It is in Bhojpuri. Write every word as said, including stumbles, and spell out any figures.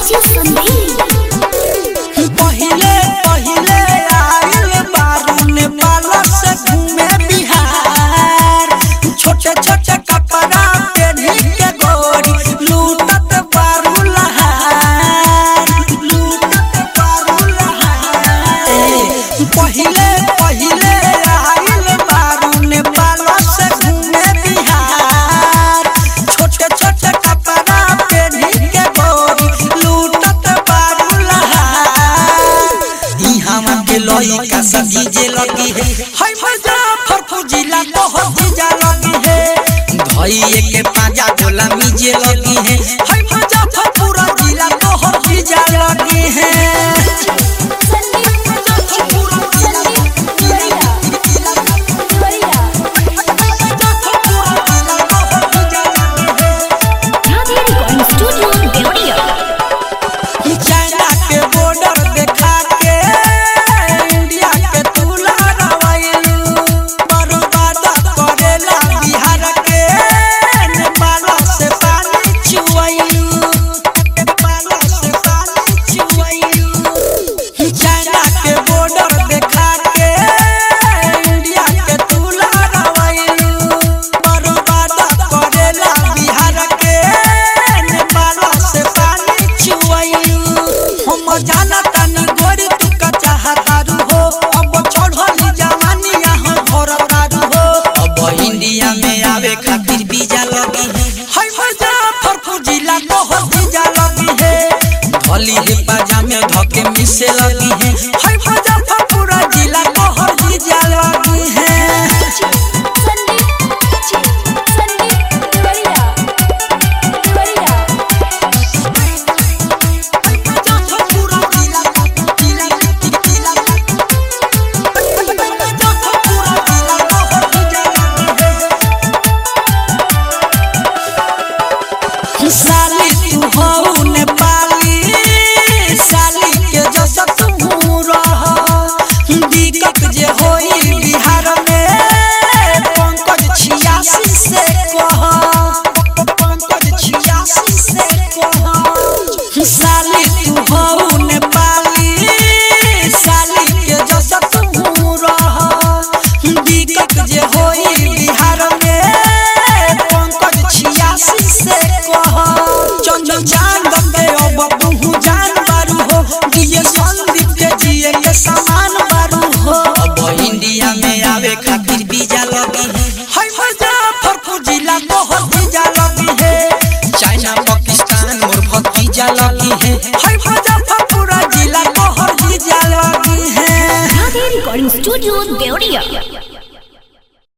डीजे संदीप पहिले पहिले आइल बारू नेपाल से घूमे बिहार छोटे छोटे कपड़ा पहनी के गोरी लूटत बारू लहार लूटत बारू लहार पहिले पहिले आइल बारू नेपाल से घूमे बिहार छोटे छोटे कपड़ा पहनी के गोरी लूटत बारू लहार इहां के लइका सब डीजे लगी है हाय मुजफ्फरपुर जिला बहुत डीजे लगी है धइए के पाजा गोला मीजे लगी है हाय मुजफ्फरपुर जिला बहुत डीजे लगी है चाइना के बॉर्डर देखा के इंडिया के तुला रवाइलू बर्बाद करेला बिहार के नेपाल से पानी चुआइलू नेपाल से पानी चुआइलू चाइना के बॉर्डर देखा के इंडिया के तुला रवाइलू बर्बाद करेला बिहार के नेपाल से पानी चुआइलू हम जाना तानी गोरी तू का चाहतारू हो अब छोड़ली जवानी यहाँ भर तारू हो अब इंडिया में आवे खातिर वीजा लगी है हाय मुजफ्फरपुर जिला बहुत वीजा लगी है धली है पाजामे धके मिसे लगी है हाय मुजफ्फरपुर जिला बहुत वीजा लगी है साली तू हो नेपाली साली के जस तू रह दिक्कत जे होई बिहार में पंकज छियासी से कह पंकज छियासी से कह